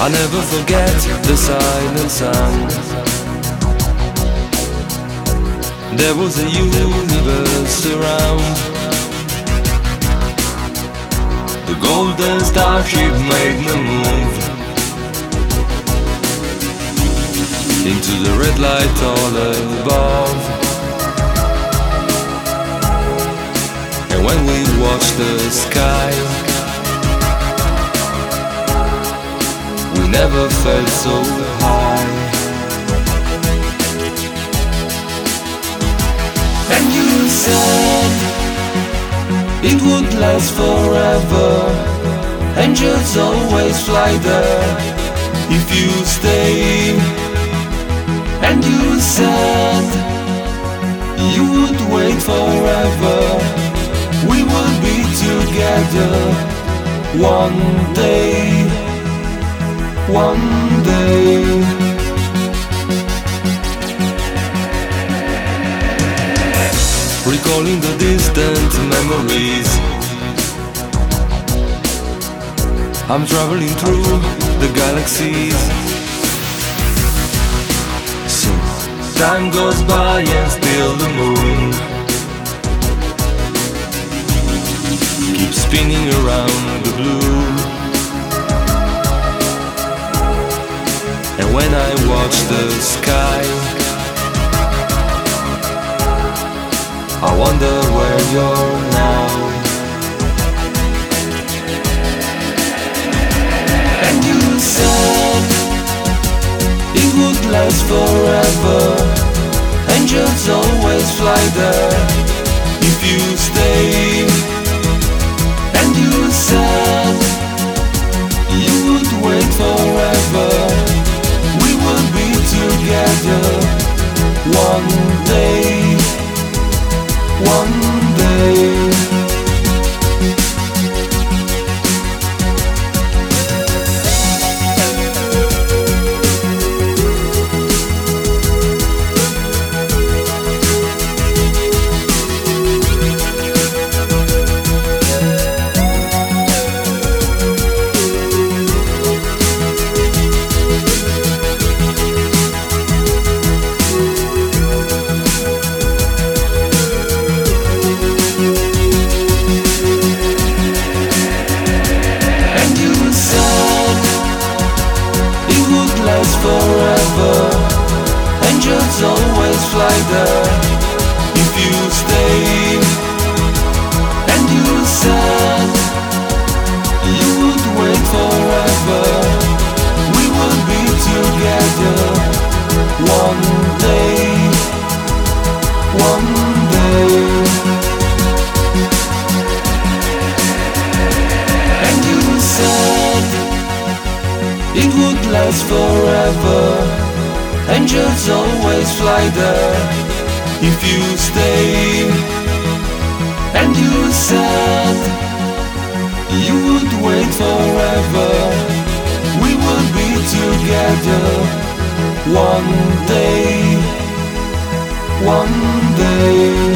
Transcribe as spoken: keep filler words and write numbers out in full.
I never forget the silent sound. There was a universe around. The golden starship made the move into the red light all above. And when we watched the sky, we never felt so high. And you said it would last forever. Angels always fly there if you stay. And you said you would wait forever. We will be together one day, one day. Recalling the distant memories, I'm traveling through the galaxies. So time goes by and still the moon keeps spinning around the blue. And when I watch the sky, I wonder where you're now. And you said it would last forever. Angels always fly there if you stay. And you said you would wait forever. We will be together one day, one day. Forever, angels always fly there if you stay. And you said you would wait forever. We will be together one day, one day. And you said it would last forever. Angels always fly there if you stay. And you said you would wait forever. We will be together one day, one day.